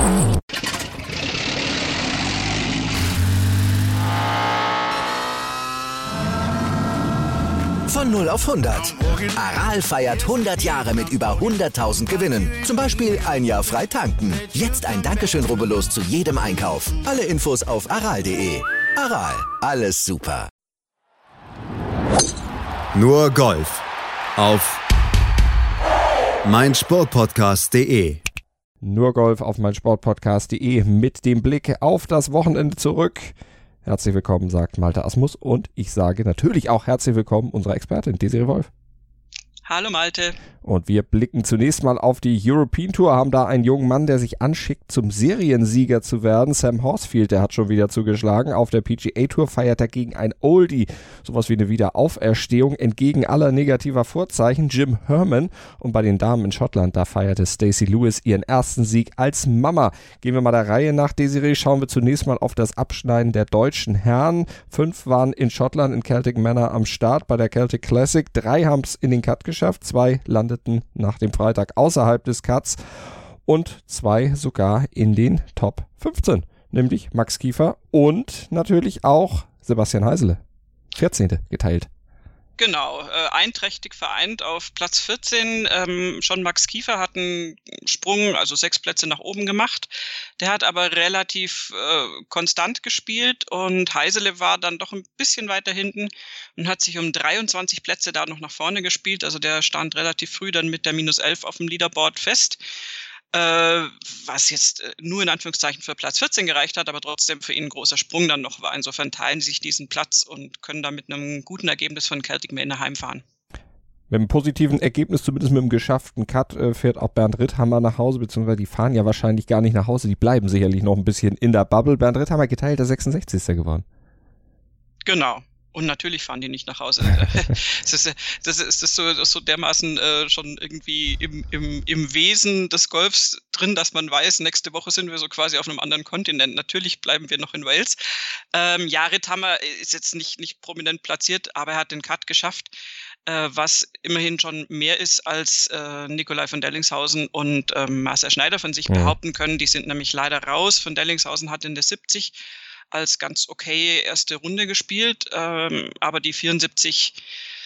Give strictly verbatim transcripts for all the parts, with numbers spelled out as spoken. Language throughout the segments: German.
Von null auf hundert. Aral feiert hundert Jahre mit über hunderttausend Gewinnen. Zum Beispiel ein Jahr frei tanken. Jetzt ein Dankeschön, rubbellos zu jedem Einkauf. Alle Infos auf aral punkt de. Aral, alles super. Nur Golf auf meinsportpodcast punkt de. Nur Golf auf meinsportpodcast punkt de mit dem Blick auf das Wochenende zurück. Herzlich willkommen, sagt Malte Asmus, und ich sage natürlich auch herzlich willkommen unserer Expertin Desiree Wolf. Hallo Malte. Und wir blicken zunächst mal auf die European Tour, haben da einen jungen Mann, der sich anschickt, zum Seriensieger zu werden. Sam Horsfield, der hat schon wieder zugeschlagen. Auf der P G A Tour feiert er gegen ein Oldie, sowas wie eine Wiederauferstehung, entgegen aller negativer Vorzeichen, Jim Herman. Und bei den Damen in Schottland, da feierte Stacey Lewis ihren ersten Sieg als Mama. Gehen wir mal der Reihe nach, Desiree, schauen wir zunächst mal auf das Abschneiden der deutschen Herren. Fünf waren in Schottland in Celtic Manor am Start bei der Celtic Classic. Drei haben es in den Cut geschafft, zwei landeten nach dem Freitag außerhalb des Cuts und zwei sogar in den Top fünfzehn, nämlich Max Kiefer und natürlich auch Sebastian Heisele, vierzehnte geteilt. Genau, äh, einträchtig vereint auf Platz vierzehn. Ähm, schon Max Kiefer hat einen Sprung, also sechs Plätze nach oben gemacht. Der hat aber relativ äh, konstant gespielt und Heisele war dann doch ein bisschen weiter hinten und hat sich um dreiundzwanzig Plätze da noch nach vorne gespielt. Also der stand relativ früh dann mit der minus elf auf dem Leaderboard fest. Äh, was jetzt nur in Anführungszeichen für Platz vierzehn gereicht hat, aber trotzdem für ihn ein großer Sprung dann noch war. Insofern teilen sie sich diesen Platz und können da mit einem guten Ergebnis von Celtic Manor heimfahren. Mit einem positiven Ergebnis, zumindest mit einem geschafften Cut, äh, fährt auch Bernd Ritthammer nach Hause, beziehungsweise die fahren ja wahrscheinlich gar nicht nach Hause, die bleiben sicherlich noch ein bisschen in der Bubble. Bernd Ritthammer geteilter sechsundsechzigster geworden. Genau. Und natürlich fahren die nicht nach Hause. das ist, das ist, das ist so, das ist so dermaßen äh, schon irgendwie im, im, im Wesen des Golfs drin, dass man weiß, nächste Woche sind wir so quasi auf einem anderen Kontinent. Natürlich bleiben wir noch in Wales. Ähm, ja, Ritthammer ist jetzt nicht, nicht prominent platziert, aber er hat den Cut geschafft, äh, was immerhin schon mehr ist, als äh, Nikolai von Dellingshausen und ähm, Marcel Schneider von sich ja. behaupten können. Die sind nämlich leider raus. Von Dellingshausen hat in der siebzig als ganz okay erste Runde gespielt, ähm, aber die vierundsiebzig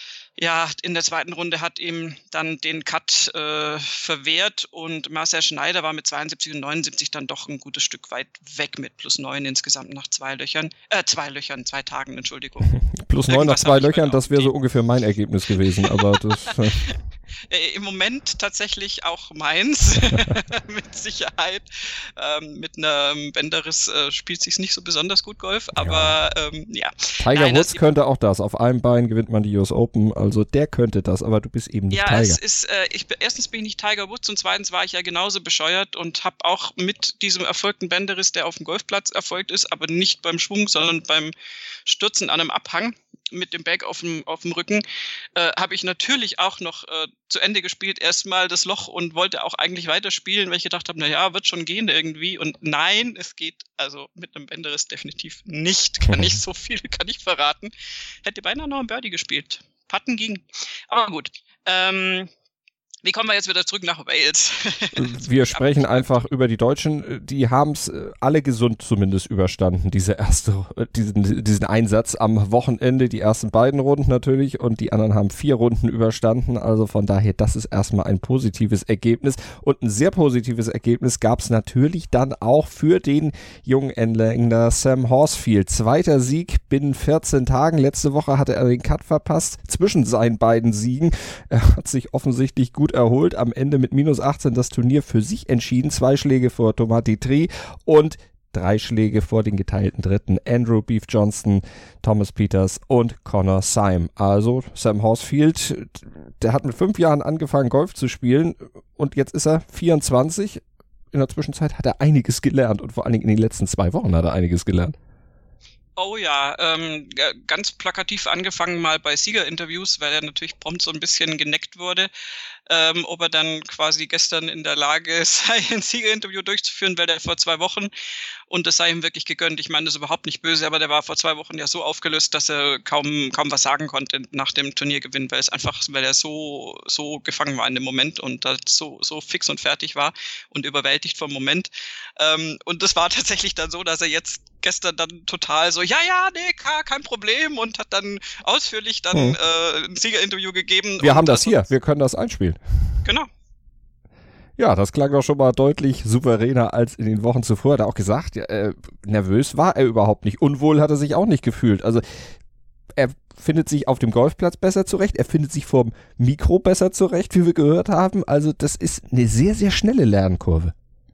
ja in der zweiten Runde hat ihm dann den Cut äh, verwehrt und Marcel Schneider war mit zweiundsiebzig und neunundsiebzig dann doch ein gutes Stück weit weg mit plus neun insgesamt nach zwei Löchern, äh zwei Löchern, zwei Tagen, Entschuldigung. plus neun nach zwei Löchern, das wäre so ungefähr mein Ergebnis gewesen, aber das... Äh, Im Moment tatsächlich auch meins, mit Sicherheit. Ähm, mit einem Bänderriss äh, spielt sich's nicht so besonders gut Golf, aber ja. Ähm, ja. Tiger Nein, Woods könnte auch das. Auf einem Bein gewinnt man die U S Open, also der könnte das, aber du bist eben nicht ja, Tiger. Ja, es ist, äh, ich, erstens bin ich nicht Tiger Woods und zweitens war ich ja genauso bescheuert und habe auch mit diesem erfolgten Bänderriss, der auf dem Golfplatz erfolgt ist, aber nicht beim Schwung, sondern beim Stürzen an einem Abhang mit dem Bag auf dem, auf dem Rücken, äh, habe ich natürlich auch noch äh, zu Ende gespielt, erstmal das Loch und wollte auch eigentlich weiterspielen, weil ich gedacht habe, naja, wird schon gehen irgendwie. Und nein, es geht also mit einem Bänderriss definitiv nicht. Kann ich so viel, kann ich verraten. Hätte beinahe noch ein Birdie gespielt. Putten ging. Aber gut. Ähm, Wie kommen wir jetzt wieder zurück nach Wales? Wir sprechen einfach über die Deutschen. Die haben es alle gesund zumindest überstanden, diese erste, diesen, diesen Einsatz am Wochenende. Die ersten beiden Runden natürlich und die anderen haben vier Runden überstanden. Also von daher, das ist erstmal ein positives Ergebnis. Und ein sehr positives Ergebnis gab es natürlich dann auch für den jungen Engländer Sam Horsfield. Zweiter Sieg binnen vierzehn Tagen. Letzte Woche hatte er den Cut verpasst zwischen seinen beiden Siegen. Er hat sich offensichtlich gut erholt, am Ende mit minus achtzehn das Turnier für sich entschieden, zwei Schläge vor Thomas Detry und drei Schläge vor den geteilten Dritten, Andrew Beef Johnson, Thomas Pieters und Connor Syme. Also Sam Horsfield, der hat mit fünf Jahren angefangen Golf zu spielen und jetzt ist er vierundzwanzig. In der Zwischenzeit hat er einiges gelernt und vor allen Dingen in den letzten zwei Wochen hat er einiges gelernt. Oh ja, ähm, ganz plakativ angefangen mal bei Siegerinterviews, weil er natürlich prompt so ein bisschen geneckt wurde, ähm, ob er dann quasi gestern in der Lage sei, ein Siegerinterview durchzuführen, weil der vor zwei Wochen, und das sei ihm wirklich gegönnt, ich meine das ist überhaupt nicht böse, aber der war vor zwei Wochen ja so aufgelöst, dass er kaum kaum was sagen konnte nach dem Turniergewinn, weil es einfach, weil er so so gefangen war in dem Moment und da so so fix und fertig war und überwältigt vom Moment. Ähm, und das war tatsächlich dann so, dass er jetzt gestern dann total so, ja, ja, nee, kein Problem und hat dann ausführlich dann hm. äh, ein Siegerinterview gegeben. Wir und haben das hier, wir können das einspielen. Genau. Ja, das klang doch schon mal deutlich souveräner als in den Wochen zuvor. Hat er auch gesagt, ja, äh, nervös war er überhaupt nicht. Unwohl hat er sich auch nicht gefühlt. Also er findet sich auf dem Golfplatz besser zurecht, er findet sich vorm Mikro besser zurecht, wie wir gehört haben. Also das ist eine sehr, sehr schnelle Lernkurve.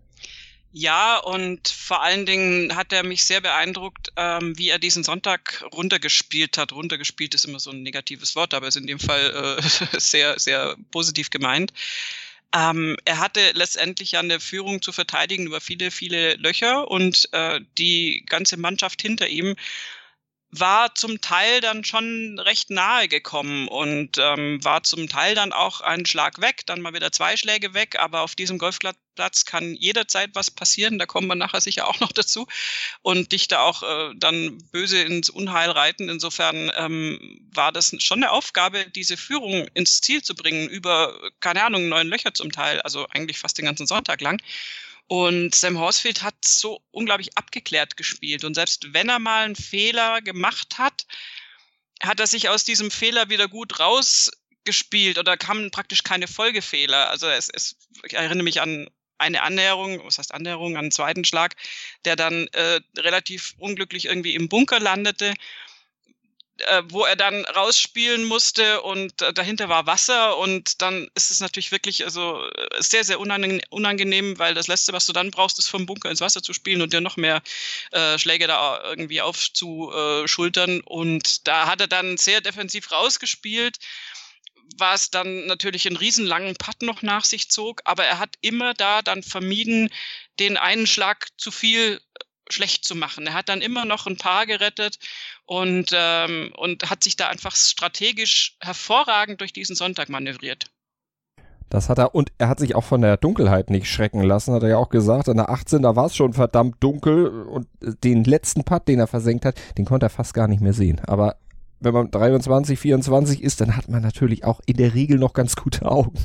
Ja, und vor allen Dingen hat er mich sehr beeindruckt, ähm, wie er diesen Sonntag runtergespielt hat. Runtergespielt ist immer so ein negatives Wort, aber ist in dem Fall äh, sehr, sehr positiv gemeint. Ähm, er hatte letztendlich ja eine Führung zu verteidigen über viele, viele Löcher und äh, die ganze Mannschaft hinter ihm war zum Teil dann schon recht nahe gekommen und ähm, war zum Teil dann auch ein Schlag weg, dann mal wieder zwei Schläge weg, aber auf diesem Golfplatz kann jederzeit was passieren, da kommen wir nachher sicher auch noch dazu und dich da auch äh, dann böse ins Unheil reiten. Insofern ähm, war das schon eine Aufgabe, diese Führung ins Ziel zu bringen über, keine Ahnung, neun Löcher zum Teil, also eigentlich fast den ganzen Sonntag lang. Und Sam Horsfield hat so unglaublich abgeklärt gespielt. Und selbst wenn er mal einen Fehler gemacht hat, hat er sich aus diesem Fehler wieder gut rausgespielt oder kamen praktisch keine Folgefehler. Also es, es, ich erinnere mich an eine Annäherung, was heißt Annäherung, an einen zweiten Schlag, der dann äh, relativ unglücklich irgendwie im Bunker landete, äh, wo er dann rausspielen musste und äh, dahinter war Wasser und dann ist es natürlich wirklich also sehr, sehr unangenehm, unangenehm, weil das Letzte, was du dann brauchst, ist vom Bunker ins Wasser zu spielen und dir noch mehr äh, Schläge da irgendwie aufzuschultern und da hat er dann sehr defensiv rausgespielt, was dann natürlich einen riesenlangen Putt noch nach sich zog, aber er hat immer da dann vermieden, den einen Schlag zu viel schlecht zu machen. Er hat dann immer noch ein Paar gerettet und, ähm, und hat sich da einfach strategisch hervorragend durch diesen Sonntag manövriert. Das hat er, und er hat sich auch von der Dunkelheit nicht schrecken lassen, hat er ja auch gesagt. An der achtzehn, da war es schon verdammt dunkel und den letzten Putt, den er versenkt hat, den konnte er fast gar nicht mehr sehen. Aber wenn man dreiundzwanzig, vierundzwanzig ist, dann hat man natürlich auch in der Regel noch ganz gute Augen.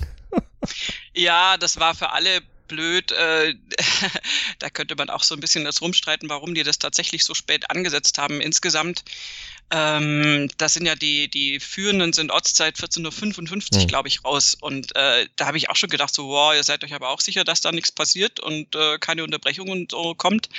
Ja, das war für alle blöd. Äh, da könnte man auch so ein bisschen das rumstreiten, warum die das tatsächlich so spät angesetzt haben. Insgesamt, ähm, das sind ja die, die Führenden sind Ortszeit vierzehn Uhr fünfundfünfzig, mhm. glaube ich, raus. Und äh, da habe ich auch schon gedacht, so, wow, ihr seid euch aber auch sicher, dass da nichts passiert und äh, keine Unterbrechung und so kommt.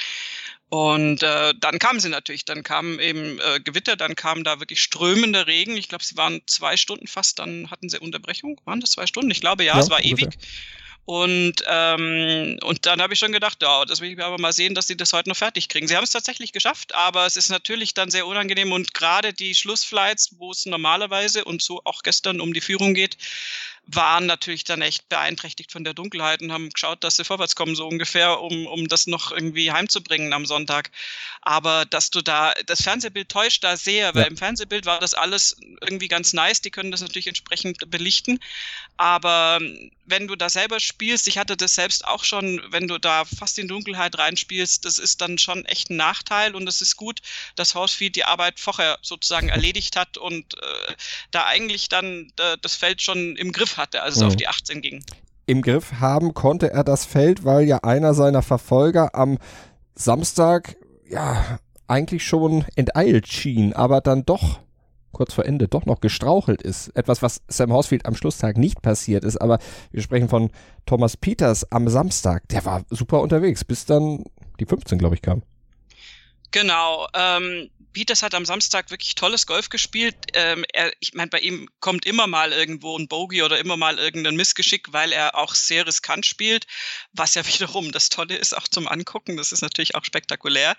Und äh, dann kamen sie natürlich, dann kam eben äh, Gewitter, dann kam da wirklich strömender Regen. Ich glaube, sie waren zwei Stunden fast, dann hatten sie Unterbrechung. Waren das zwei Stunden? Ich glaube, ja, ja es war ungefähr ewig. Und, ähm, und dann habe ich schon gedacht, ja, das will ich aber mal sehen, dass sie das heute noch fertig kriegen. Sie haben es tatsächlich geschafft, aber es ist natürlich dann sehr unangenehm und gerade die Schlussflights, wo es normalerweise und so auch gestern um die Führung geht, waren natürlich dann echt beeinträchtigt von der Dunkelheit und haben geschaut, dass sie vorwärts kommen, so ungefähr, um, um das noch irgendwie heimzubringen am Sonntag. Aber dass du da, das Fernsehbild täuscht da sehr, weil ja. im Fernsehbild war das alles irgendwie ganz nice, die können das natürlich entsprechend belichten, aber wenn du da selber spielst, ich hatte das selbst auch schon, wenn du da fast in Dunkelheit reinspielst, das ist dann schon echt ein Nachteil und es ist gut, dass Horsfield die Arbeit vorher sozusagen erledigt hat und äh, da eigentlich dann äh, das Feld schon im Griff hatte, als es mhm. auf die achtzehn ging. Im Griff haben konnte er das Feld, weil ja einer seiner Verfolger am Samstag ja eigentlich schon enteilt schien, aber dann doch kurz vor Ende doch noch gestrauchelt ist. Etwas, was Sam Horsfield am Schlusstag nicht passiert ist, aber wir sprechen von Thomas Pieters am Samstag. Der war super unterwegs, bis dann die fünfzehn, glaube ich, kam. Genau, ähm, Pieters hat am Samstag wirklich tolles Golf gespielt. Ähm, er, ich meine, bei ihm kommt immer mal irgendwo ein Bogey oder immer mal irgendein Missgeschick, weil er auch sehr riskant spielt, was ja wiederum das Tolle ist, auch zum Angucken. Das ist natürlich auch spektakulär.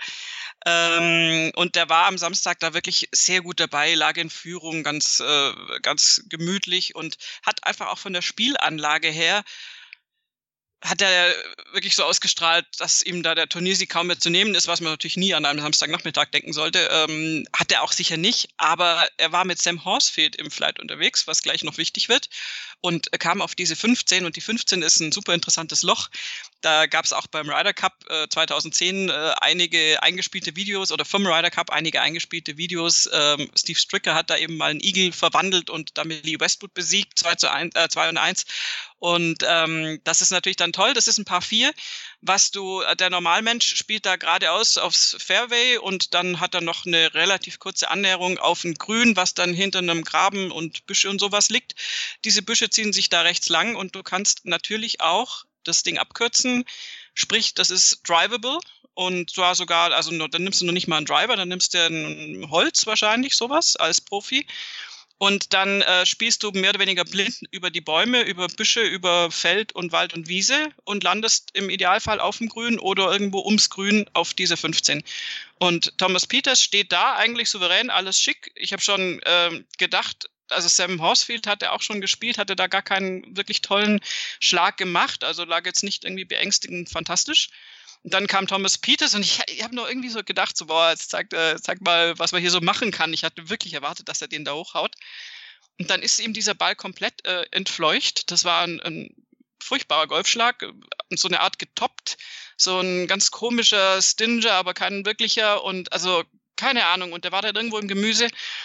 Ähm, und der war am Samstag da wirklich sehr gut dabei, lag in Führung, ganz, äh, ganz gemütlich und hat einfach auch von der Spielanlage her hat er wirklich so ausgestrahlt, dass ihm da der Turniersieg kaum mehr zu nehmen ist, was man natürlich nie an einem Samstagnachmittag denken sollte. Ähm, hat er auch sicher nicht, aber er war mit Sam Horsfield im Flight unterwegs, was gleich noch wichtig wird, und kam auf diese fünfzehn, und die fünfzehn ist ein super interessantes Loch. Da gab es auch beim Ryder Cup äh, zweitausendzehn äh, einige eingespielte Videos, oder vom Ryder Cup einige eingespielte Videos. Ähm, Steve Stricker hat da eben mal einen Igel verwandelt und damit Lee Westwood besiegt, zwei zu eins, äh, zwei und eins. Und ähm, das ist natürlich dann toll, das ist ein Paar vier, was du, der Normalmensch spielt da geradeaus aufs Fairway und dann hat er noch eine relativ kurze Annäherung auf ein Grün, was dann hinter einem Graben und Büsche und sowas liegt. Diese Büsche ziehen sich da rechts lang und du kannst natürlich auch das Ding abkürzen, sprich, das ist drivable und zwar sogar, also nur, dann nimmst du noch nicht mal einen Driver, dann nimmst du ein Holz wahrscheinlich, sowas, als Profi. Und dann äh, spielst du mehr oder weniger blind über die Bäume, über Büsche, über Feld und Wald und Wiese und landest im Idealfall auf dem Grün oder irgendwo ums Grün auf diese fünfzehn. Und Thomas Pieters steht da eigentlich souverän, alles schick. Ich habe schon äh, gedacht, also Sam Horsfield hat er auch schon gespielt, hatte da gar keinen wirklich tollen Schlag gemacht, also lag jetzt nicht irgendwie beängstigend fantastisch. Und dann kam Thomas Pieters und ich, ich habe nur irgendwie so gedacht, so, boah, jetzt zeig, äh, zeig mal, was man hier so machen kann. Ich hatte wirklich erwartet, dass er den da hochhaut. Und dann ist ihm dieser Ball komplett äh, entfleucht. Das war ein, ein furchtbarer Golfschlag, so eine Art getoppt, so ein ganz komischer Stinger, aber kein wirklicher und also keine Ahnung. Und der war dann irgendwo im Gemüse.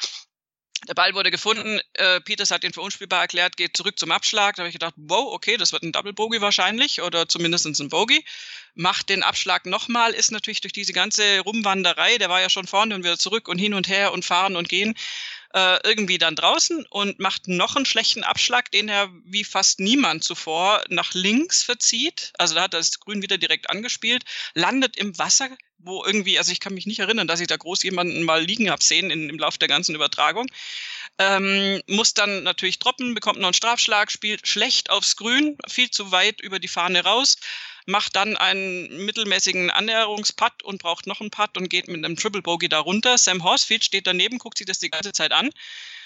Der Ball wurde gefunden, äh, Pieters hat den für unspielbar erklärt, geht zurück zum Abschlag. Da habe ich gedacht, wow, okay, das wird ein Double Bogey wahrscheinlich oder zumindest ein Bogey. Macht den Abschlag nochmal, ist natürlich durch diese ganze Rumwanderei, der war ja schon vorne und wieder zurück und hin und her und fahren und gehen, äh, irgendwie dann draußen und macht noch einen schlechten Abschlag, den er wie fast niemand zuvor nach links verzieht. Also da hat er das Grün wieder direkt angespielt, landet im Wasser, wo irgendwie, also ich kann mich nicht erinnern, dass ich da groß jemanden mal liegen habe sehen in, im Lauf der ganzen Übertragung. Ähm, muss dann natürlich droppen, bekommt noch einen Strafschlag, spielt schlecht aufs Grün, viel zu weit über die Fahne raus, macht dann einen mittelmäßigen Annäherungsputt und braucht noch einen Putt und geht mit einem Triple Bogey da runter. Sam Horsfield steht daneben, guckt sich das die ganze Zeit an.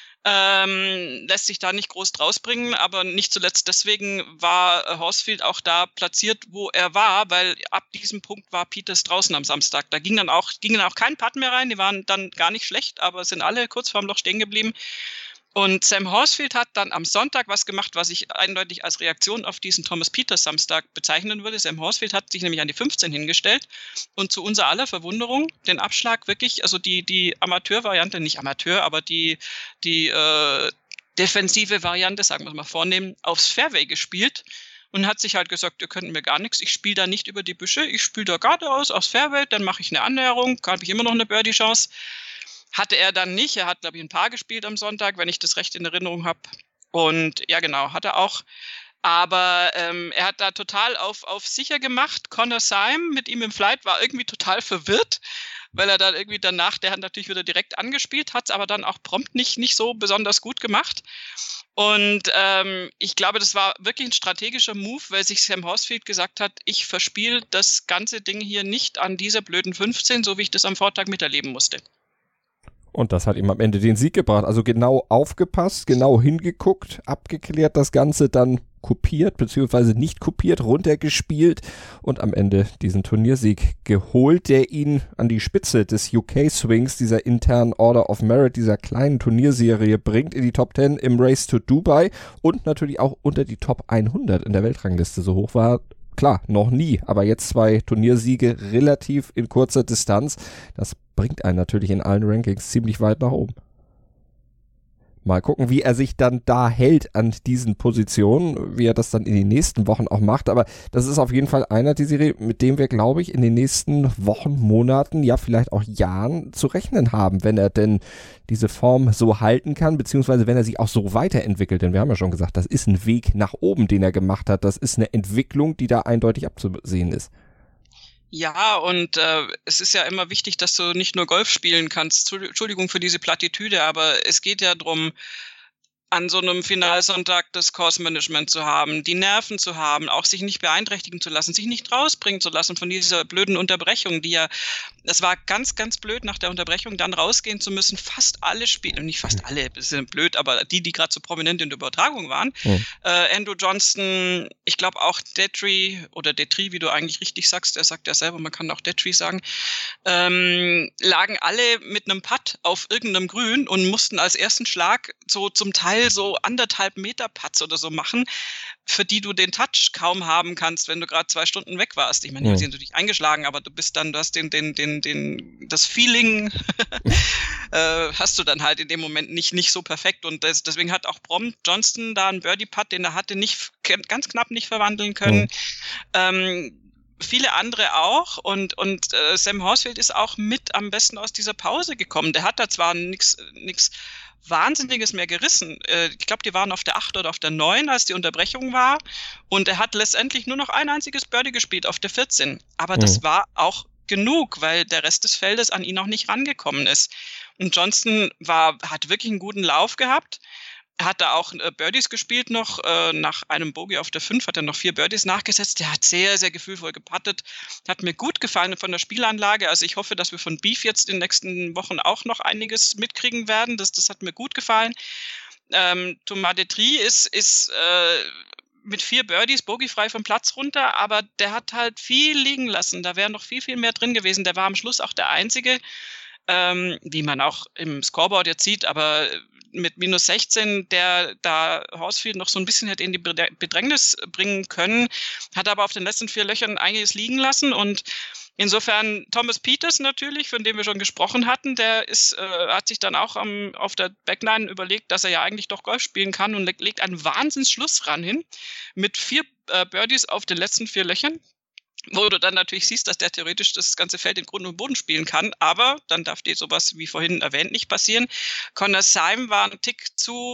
Ähm, lässt sich da nicht groß draus bringen, aber nicht zuletzt deswegen war Horsfield auch da platziert, wo er war, weil ab diesem Punkt war Pieters draußen am Samstag. Da ging dann auch, ging dann auch kein Putt mehr rein, die waren dann gar nicht schlecht, aber sind alle kurz vorm Loch stehen geblieben. Und Sam Horsfield hat dann am Sonntag was gemacht, was ich eindeutig als Reaktion auf diesen Thomas Pieters Samstag bezeichnen würde. Sam Horsfield hat sich nämlich an die fünfzehn hingestellt und zu unser aller Verwunderung den Abschlag wirklich, also die, die Amateurvariante, nicht Amateur, aber die, die äh, defensive Variante, sagen wir es mal vornehmen, aufs Fairway gespielt und hat sich halt gesagt, ihr könnt mir gar nichts, ich spiele da nicht über die Büsche, ich spiele da geradeaus aufs Fairway, dann mache ich eine Annäherung, habe ich immer noch eine Birdie-Chance. Hatte er dann nicht. Er hat, glaube ich, ein Paar gespielt am Sonntag, wenn ich das recht in Erinnerung habe. Und ja, genau, hat er auch. Aber ähm, er hat da total auf, auf sicher gemacht. Connor Syme mit ihm im Flight war irgendwie total verwirrt, weil er dann irgendwie danach, der hat natürlich wieder direkt angespielt, hat es aber dann auch prompt nicht, nicht so besonders gut gemacht. Und ähm, ich glaube, das war wirklich ein strategischer Move, weil sich Sam Horsfield gesagt hat, ich verspiele das ganze Ding hier nicht an dieser blöden fünfzehn, so wie ich das am Vortag miterleben musste. Und das hat ihm am Ende den Sieg gebracht. Also genau aufgepasst, genau hingeguckt, abgeklärt das Ganze, dann kopiert bzw. nicht kopiert, runtergespielt und am Ende diesen Turniersieg geholt, der ihn an die Spitze des U K-Swings, dieser internen Order of Merit, dieser kleinen Turnierserie bringt, in die Top zehn im Race to Dubai und natürlich auch unter die Top hundert in der Weltrangliste. So hoch war klar, noch nie, aber jetzt zwei Turniersiege relativ in kurzer Distanz. Das bringt einen natürlich in allen Rankings ziemlich weit nach oben. Mal gucken, wie er sich dann da hält an diesen Positionen, wie er das dann in den nächsten Wochen auch macht. Aber das ist auf jeden Fall einer die Serie, mit dem wir, glaube ich, in den nächsten Wochen, Monaten, ja vielleicht auch Jahren zu rechnen haben, wenn er denn diese Form so halten kann, beziehungsweise wenn er sich auch so weiterentwickelt. Denn wir haben ja schon gesagt, das ist ein Weg nach oben, den er gemacht hat. Das ist eine Entwicklung, die da eindeutig abzusehen ist. Ja, und äh, es ist ja immer wichtig, dass du nicht nur Golf spielen kannst. Entschuldigung für diese Plattitüde, aber es geht ja drum, an so einem Finalsonntag das Course-Management zu haben, die Nerven zu haben, auch sich nicht beeinträchtigen zu lassen, sich nicht rausbringen zu lassen von dieser blöden Unterbrechung, die ja, das war ganz, ganz blöd, nach der Unterbrechung dann rausgehen zu müssen. Fast alle Spiele, nicht fast alle, das ist blöd, aber die, die gerade so prominent in der Übertragung waren, mhm. äh, Andrew Johnston, ich glaube auch Detry oder Detry, wie du eigentlich richtig sagst, der sagt ja selber, man kann auch Detry sagen, ähm, lagen alle mit einem Putt auf irgendeinem Grün und mussten als ersten Schlag so zum Teil so anderthalb Meter Putts oder so machen, für die du den Touch kaum haben kannst, wenn du gerade zwei Stunden weg warst. Ich meine, die sind natürlich eingeschlagen, aber du bist dann, du hast den, den, den, den, das Feeling äh, hast du dann halt in dem Moment nicht, nicht so perfekt und das, deswegen hat auch Brom Johnston da einen Birdie-Putt, den er hatte, nicht, ganz knapp nicht verwandeln können. Mhm. Ähm, viele andere auch und, und äh, Sam Horsfield ist auch mit am besten aus dieser Pause gekommen. Der hat da zwar nichts nix Wahnsinniges mehr gerissen. Ich glaube, die waren auf der acht oder auf der neun, als die Unterbrechung war. Und er hat letztendlich nur noch ein einziges Birdie gespielt auf der vierzehn. Aber mhm. das war auch genug, weil der Rest des Feldes an ihn noch nicht rangekommen ist. Und Johnston war, hat wirklich einen guten Lauf gehabt. Er hat da auch äh, Birdies gespielt noch. Äh, nach einem Bogey auf der fünf hat er noch vier Birdies nachgesetzt. Der hat sehr, sehr gefühlvoll geputtet. Hat mir gut gefallen von der Spielanlage. Also ich hoffe, dass wir von Beef jetzt in den nächsten Wochen auch noch einiges mitkriegen werden. Das, das hat mir gut gefallen. Ähm, Thomas Detry ist, ist äh, mit vier Birdies bogeyfrei vom Platz runter, aber der hat halt viel liegen lassen. Da wäre noch viel, viel mehr drin gewesen. Der war am Schluss auch der Einzige, ähm, wie man auch im Scoreboard jetzt sieht, aber mit minus sechzehn, der da Horsfield noch so ein bisschen hätte in die Bedrängnis bringen können, hat aber auf den letzten vier Löchern einiges liegen lassen und insofern Thomas Pieters natürlich, von dem wir schon gesprochen hatten, der ist, äh, hat sich dann auch am, auf der Backline überlegt, dass er ja eigentlich doch Golf spielen kann und legt, legt einen Wahnsinnsschluss ran hin mit vier äh, Birdies auf den letzten vier Löchern. Wo du dann natürlich siehst, dass der theoretisch das ganze Feld in Grund und Boden spielen kann, aber dann darf dir sowas, wie vorhin erwähnt, nicht passieren. Connor Syme war ein Tick zu,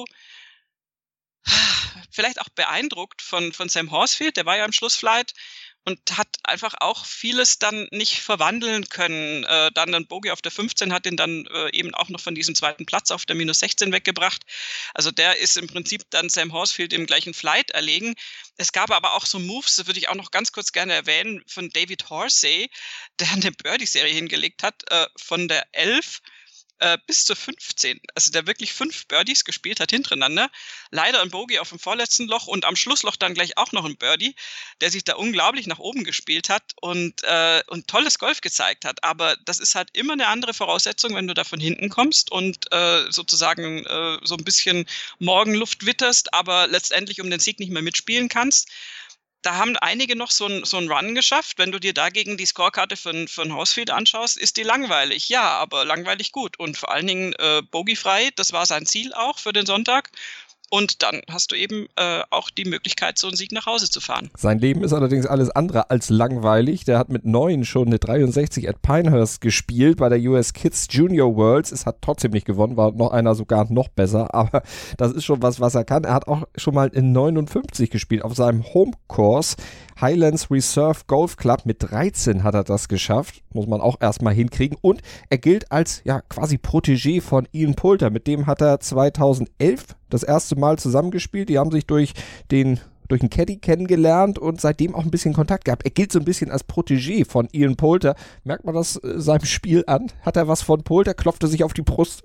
vielleicht auch beeindruckt von, von Sam Horsfield, der war ja im Schlussflight und hat einfach auch vieles dann nicht verwandeln können. Äh, dann ein Bogey auf der fünfzehn hat ihn dann äh, eben auch noch von diesem zweiten Platz auf der minus sechzehn weggebracht. Also der ist im Prinzip dann Sam Horsfield im gleichen Flight erlegen. Es gab aber auch so Moves, das würde ich auch noch ganz kurz gerne erwähnen, von David Horsey, der eine Birdie-Serie hingelegt hat, äh, von der elf äh, bis zur fünfzehn. Also der wirklich fünf Birdies gespielt hat hintereinander. Leider ein Bogey auf dem vorletzten Loch und am Schlussloch dann gleich auch noch ein Birdie, der sich da unglaublich nach oben gespielt hat und, äh, und tolles Golf gezeigt hat. Aber das ist halt immer eine andere Voraussetzung, wenn du da von hinten kommst und äh, sozusagen äh, so ein bisschen Morgenluft witterst, aber letztendlich um den Sieg nicht mehr mitspielen kannst. Da haben einige noch so ein, so ein Run geschafft. Wenn du dir dagegen die Scorekarte von, von Horsfield anschaust, ist die langweilig. Ja, aber langweilig gut. Und vor allen Dingen äh, bogeyfrei, das war sein Ziel auch für den Sonntag. Und dann hast du eben äh, auch die Möglichkeit, so einen Sieg nach Hause zu fahren. Sein Leben ist allerdings alles andere als langweilig. Der hat mit neun schon eine dreiundsechzig at Pinehurst gespielt bei der U S Kids Junior Worlds. Es hat trotzdem nicht gewonnen, war noch einer sogar noch besser. Aber das ist schon was, was er kann. Er hat auch schon mal in neunundfünfzig gespielt auf seinem Home-Course. Highlands Reserve Golf Club. Mit dreizehn hat er das geschafft. Muss man auch erstmal hinkriegen. Und er gilt als ja quasi Protégé von Ian Poulter. Mit dem hat er zweitausendelf das erste Mal zusammengespielt. Die haben sich durch den durch einen Caddy kennengelernt und seitdem auch ein bisschen Kontakt gehabt. Er gilt so ein bisschen als Protégé von Ian Poulter. Merkt man das äh, seinem Spiel an? Hat er was von Poulter? Klopft er sich auf die Brust?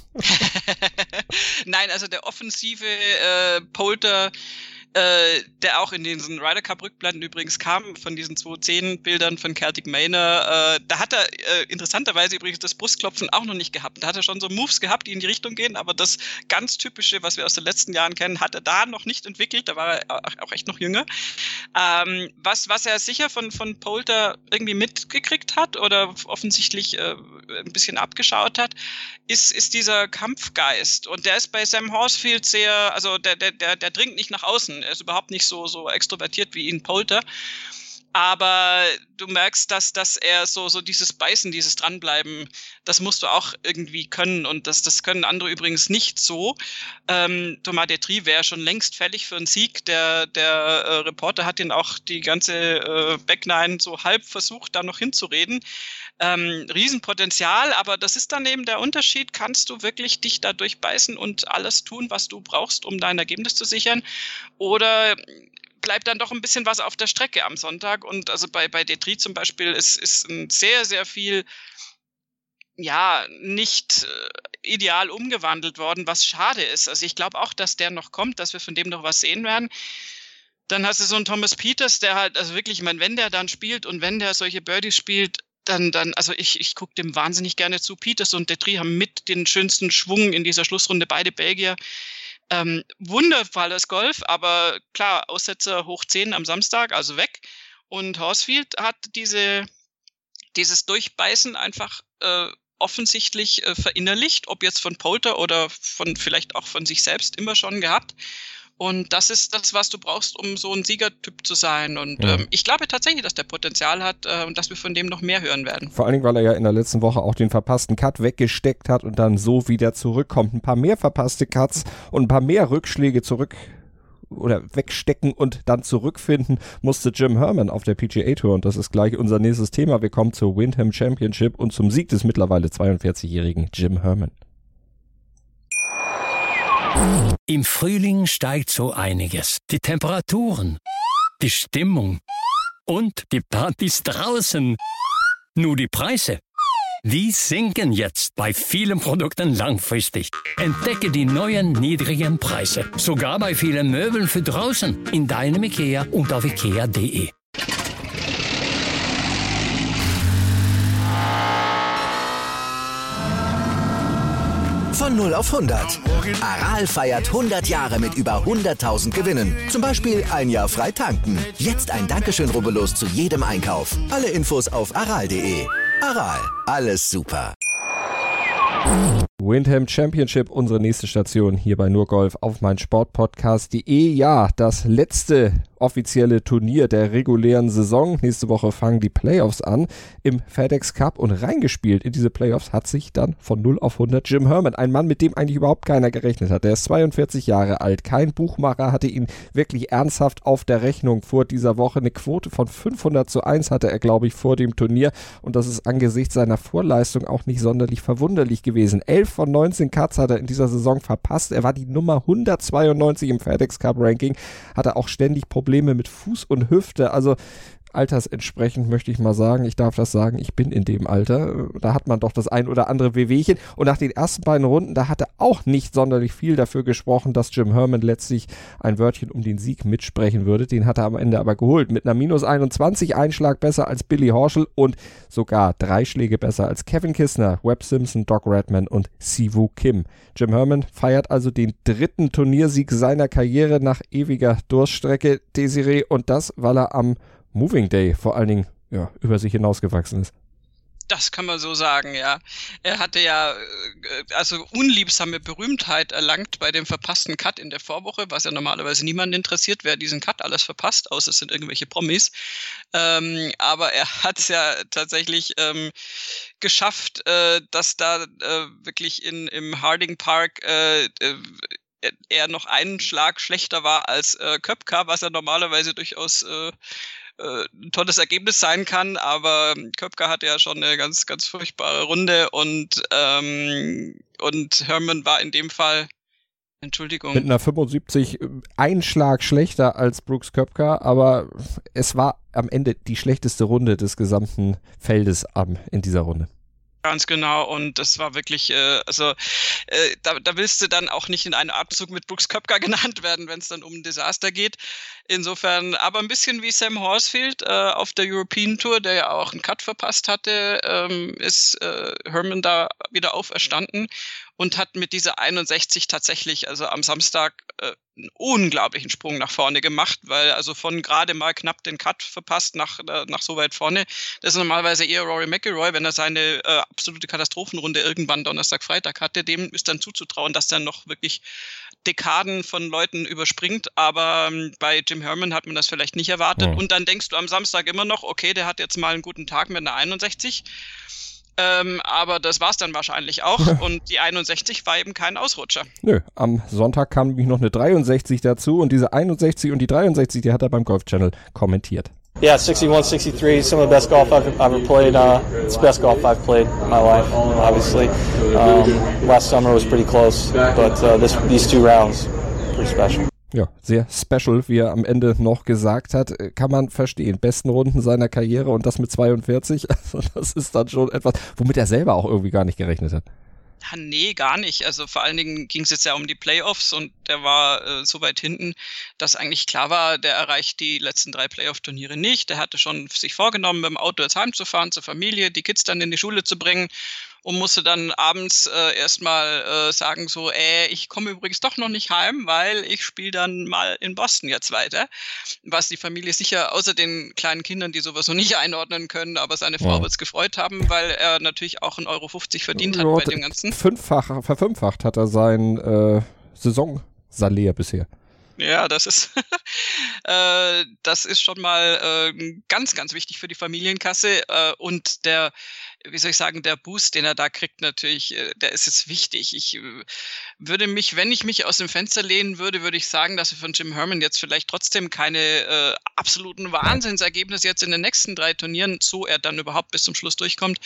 Nein, also der offensive äh, Poulter, äh, der auch in diesen Ryder Cup Rückblenden übrigens kam, von diesen zweitausendzehn Bildern von Celtic Manor, äh, da hat er äh, interessanterweise übrigens das Brustklopfen auch noch nicht gehabt. Da hat er schon so Moves gehabt, die in die Richtung gehen, aber das ganz Typische, was wir aus den letzten Jahren kennen, hat er da noch nicht entwickelt. Da war er auch echt noch jünger. Ähm, was, was er sicher von, von Poulter irgendwie mitgekriegt hat oder offensichtlich äh, ein bisschen abgeschaut hat, ist, ist dieser Kampfgeist. Und der ist bei Sam Horsfield sehr, also der, der, der, der dringt nicht nach außen. Er ist überhaupt nicht so, so extrovertiert wie Ian Poulter. Aber du merkst, dass, dass er so, so dieses Beißen, dieses Dranbleiben, das musst du auch irgendwie können. Und das, das können andere übrigens nicht so. Ähm, Thomas Detry wäre schon längst fällig für einen Sieg. Der, der äh, Reporter hat ihn auch die ganze äh, Backline so halb versucht, da noch hinzureden. Ähm, Riesenpotenzial, aber das ist dann eben der Unterschied. Kannst du wirklich dich da durchbeißen und alles tun, was du brauchst, um dein Ergebnis zu sichern? Oder bleibt dann doch ein bisschen was auf der Strecke am Sonntag? Und also bei, bei Detry zum Beispiel ist, ist ein sehr, sehr viel, ja, nicht äh, ideal umgewandelt worden, was schade ist. Also ich glaube auch, dass der noch kommt, dass wir von dem noch was sehen werden. Dann hast du so einen Thomas Pieters, der halt, also wirklich, ich meine, wenn der dann spielt und wenn der solche Birdies spielt, dann, dann, also ich, ich gucke dem wahnsinnig gerne zu. Pieters und Detry haben mit den schönsten Schwung in dieser Schlussrunde, beide Belgier. Ähm, wundervolles Golf, aber klar, Aussetzer hoch zehn am Samstag, also weg. Und Horsfield hat diese, dieses Durchbeißen einfach äh, offensichtlich äh, verinnerlicht, ob jetzt von Poulter oder von vielleicht auch von sich selbst immer schon gehabt. Und das ist das, was du brauchst, um so ein Siegertyp zu sein. Und ja. ähm, ich glaube tatsächlich, dass der Potenzial hat äh, und dass wir von dem noch mehr hören werden. Vor allen Dingen, weil er ja in der letzten Woche auch den verpassten Cut weggesteckt hat und dann so wieder zurückkommt. Ein paar mehr verpasste Cuts und ein paar mehr Rückschläge zurück oder wegstecken und dann zurückfinden musste Jim Herman auf der P G A Tour. Und das ist gleich unser nächstes Thema. Wir kommen zur Wyndham Championship und zum Sieg des mittlerweile zweiundvierzigjährigen Jim Herman. Im Frühling steigt so einiges. Die Temperaturen, die Stimmung und die Partys draußen. Nur die Preise, die sinken jetzt bei vielen Produkten langfristig. Entdecke die neuen niedrigen Preise. Sogar bei vielen Möbeln für draußen. In deinem IKEA und auf ikea punkt de. Von null auf hundert. Aral feiert hundert Jahre mit über hunderttausend Gewinnen. Zum Beispiel ein Jahr frei tanken. Jetzt ein Dankeschön, rubbellos zu jedem Einkauf. Alle Infos auf aral punkt de. Aral, alles super. Wyndham Championship, unsere nächste Station hier bei Nur Golf auf meinsportpodcast punkt de. Ja, das letzte offizielle Turnier der regulären Saison. Nächste Woche fangen die Playoffs an im FedEx Cup und reingespielt in diese Playoffs hat sich dann von null auf hundert Jim Herman, ein Mann, mit dem eigentlich überhaupt keiner gerechnet hat. Der ist zweiundvierzig Jahre alt, kein Buchmacher hatte ihn wirklich ernsthaft auf der Rechnung vor dieser Woche. Eine Quote von fünfhundert zu eins hatte er, glaube ich, vor dem Turnier und das ist angesichts seiner Vorleistung auch nicht sonderlich verwunderlich gewesen. elf von neunzehn Cuts hat er in dieser Saison verpasst. Er war die Nummer hundertzweiundneunzig im FedEx Cup Ranking, hatte auch ständig Probleme mit Fuß und Hüfte, also altersentsprechend möchte ich mal sagen, ich darf das sagen, ich bin in dem Alter, da hat man doch das ein oder andere Wehwehchen und nach den ersten beiden Runden, da hat er auch nicht sonderlich viel dafür gesprochen, dass Jim Herman letztlich ein Wörtchen um den Sieg mitsprechen würde, den hat er am Ende aber geholt, mit einer minus einundzwanzig, ein Schlag besser als Billy Horschel und sogar drei Schläge besser als Kevin Kisner, Webb Simpson, Doc Redman und Siwoo Kim. Jim Herman feiert also den dritten Turniersieg seiner Karriere nach ewiger Durststrecke, Desiree, und das, weil er am Moving Day vor allen Dingen ja, über sich hinausgewachsen ist. Das kann man so sagen, ja. Er hatte ja also unliebsame Berühmtheit erlangt bei dem verpassten Cut in der Vorwoche, was ja normalerweise niemanden interessiert, wer diesen Cut alles verpasst, außer es sind irgendwelche Promis. Ähm, aber er hat es ja tatsächlich ähm, geschafft, äh, dass da äh, wirklich in, im Harding Park äh, äh, er noch einen Schlag schlechter war als äh, Koepka, was er normalerweise durchaus äh, ein tolles Ergebnis sein kann, aber Koepka hatte ja schon eine ganz, ganz furchtbare Runde und, ähm, und Herman war in dem Fall, Entschuldigung. Mit einer fünfundsiebzig ein Schlag schlechter als Brooks Koepka, aber es war am Ende die schlechteste Runde des gesamten Feldes am, in dieser Runde. Ganz genau, und das war wirklich, äh, also äh, da, da willst du dann auch nicht in einen Atemzug mit Brooks Koepka genannt werden, wenn es dann um ein Desaster geht. Insofern, aber ein bisschen wie Sam Horsfield äh, auf der European Tour, der ja auch einen Cut verpasst hatte, ähm, ist äh, Herman da wieder auferstanden. und hat mit dieser einundsechzig tatsächlich, also am Samstag, äh, einen unglaublichen Sprung nach vorne gemacht, weil also von gerade mal knapp den Cut verpasst nach, äh, nach so weit vorne, das ist normalerweise eher Rory McIlroy, wenn er seine äh, absolute Katastrophenrunde irgendwann Donnerstag, Freitag hatte, dem ist dann zuzutrauen, dass er noch wirklich Dekaden von Leuten überspringt, aber ähm, bei Jim Herman hat man das vielleicht nicht erwartet Ja. und dann denkst du am Samstag immer noch, okay, der hat jetzt mal einen guten Tag mit einer einundsechzig, ähm, aber das war's dann wahrscheinlich auch und die einundsechzig war eben kein Ausrutscher. Nö, am Sonntag kam nämlich noch eine dreiundsechzig dazu und diese einundsechzig und die dreiundsechzig, die hat er beim Golf Channel kommentiert. Yeah, sixty-one, sixty-three, some of the best golf I've, I've ever played. Uh, it's the best golf I've played in my life, obviously. Um, last summer was pretty close, but uh, this, these two rounds, pretty special. Ja, sehr special, wie er am Ende noch gesagt hat. Kann man verstehen. Besten Runden seiner Karriere und das mit zweiundvierzig. Also das ist dann schon etwas, womit er selber auch irgendwie gar nicht gerechnet hat. Ja, nee, gar nicht. Also vor allen Dingen ging es jetzt ja um die Playoffs und der war äh, so weit hinten, dass eigentlich klar war, der erreicht die letzten drei Playoff-Turniere nicht. Der hatte schon sich vorgenommen, mit dem Auto jetzt heimzufahren zur Familie, die Kids dann in die Schule zu bringen und musste dann abends äh, erstmal äh, sagen so, äh, ich komme übrigens doch noch nicht heim, weil ich spiele dann mal in Boston jetzt weiter. Was die Familie sicher außer den kleinen Kindern, die sowas noch nicht einordnen können, aber seine Frau Ja. wird es gefreut haben, weil er natürlich auch einen Euro fünfzig verdient hat Ja, bei dem Ganzen. Fünffach, verfünffacht hat er sein äh, Saisonsalär bisher. Ja, das ist äh, das ist schon mal äh, ganz, ganz wichtig für die Familienkasse äh, und der, wie soll ich sagen, der Boost, den er da kriegt, natürlich, äh, der ist jetzt wichtig. Ich äh, würde mich, wenn ich mich aus dem Fenster lehnen würde, würde ich sagen, dass wir von Jim Herman jetzt vielleicht trotzdem keine äh, absoluten Wahnsinnsergebnisse jetzt in den nächsten drei Turnieren, so er dann überhaupt bis zum Schluss durchkommt,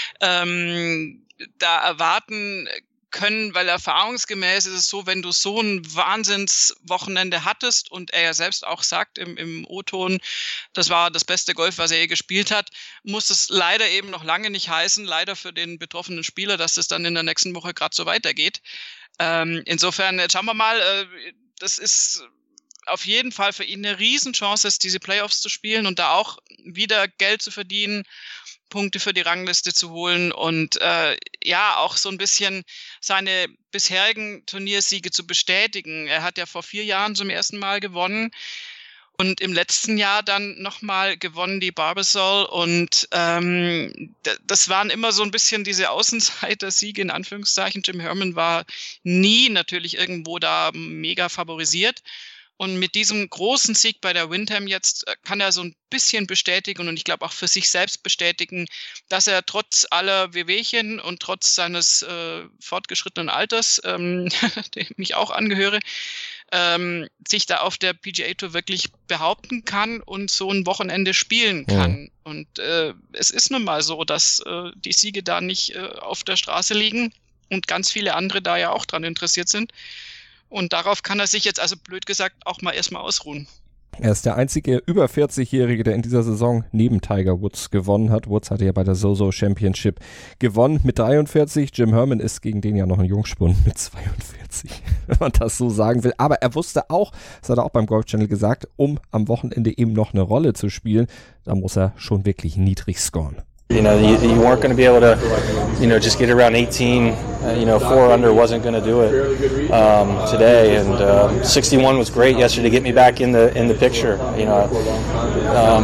ähm, da erwarten können, weil erfahrungsgemäß ist es so, wenn du so ein Wahnsinnswochenende hattest und er ja selbst auch sagt im, im O-Ton, das war das beste Golf, was er je gespielt hat, muss es leider eben noch lange nicht heißen, leider für den betroffenen Spieler, dass es dann in der nächsten Woche gerade so weitergeht. Ähm, insofern, jetzt schauen wir mal, äh, das ist auf jeden Fall für ihn eine Riesenchance, diese Playoffs zu spielen und da auch wieder Geld zu verdienen, Punkte für die Rangliste zu holen und äh, ja, auch so ein bisschen seine bisherigen Turniersiege zu bestätigen. Er hat ja vor vier Jahren zum ersten Mal gewonnen und im letzten Jahr dann nochmal gewonnen die Barbasol und ähm, d- das waren immer so ein bisschen diese Außenseiter-Siege in Anführungszeichen. Jim Herman war nie natürlich irgendwo da mega favorisiert. Und mit diesem großen Sieg bei der Windham jetzt äh, kann er so ein bisschen bestätigen und ich glaube auch für sich selbst bestätigen, dass er trotz aller Wehwehchen und trotz seines äh, fortgeschrittenen Alters, ähm, dem ich auch angehöre, ähm, sich da auf der P G A Tour wirklich behaupten kann und so ein Wochenende spielen kann. Ja. Und äh, es ist nun mal so, dass äh, die Siege da nicht äh, auf der Straße liegen und ganz viele andere da ja auch dran interessiert sind. Und darauf kann er sich jetzt, also blöd gesagt, auch mal erstmal ausruhen. Er ist der einzige über vierzig-Jährige, der in dieser Saison neben Tiger Woods gewonnen hat. Woods hatte ja bei der Zozo Championship gewonnen mit dreiundvierzig. Jim Herman ist gegen den ja noch ein Jungspund mit zweiundvierzig, wenn man das so sagen will. Aber er wusste auch, das hat er auch beim Golf Channel gesagt, um am Wochenende eben noch eine Rolle zu spielen, da muss er schon wirklich niedrig scoren. You know, you, you weren't going to be able to, you know, just get around eighteen. Uh, you know, four under wasn't going to do it um, today, and uh, sixty-one was great yesterday to get me back in the in the picture. You know, um,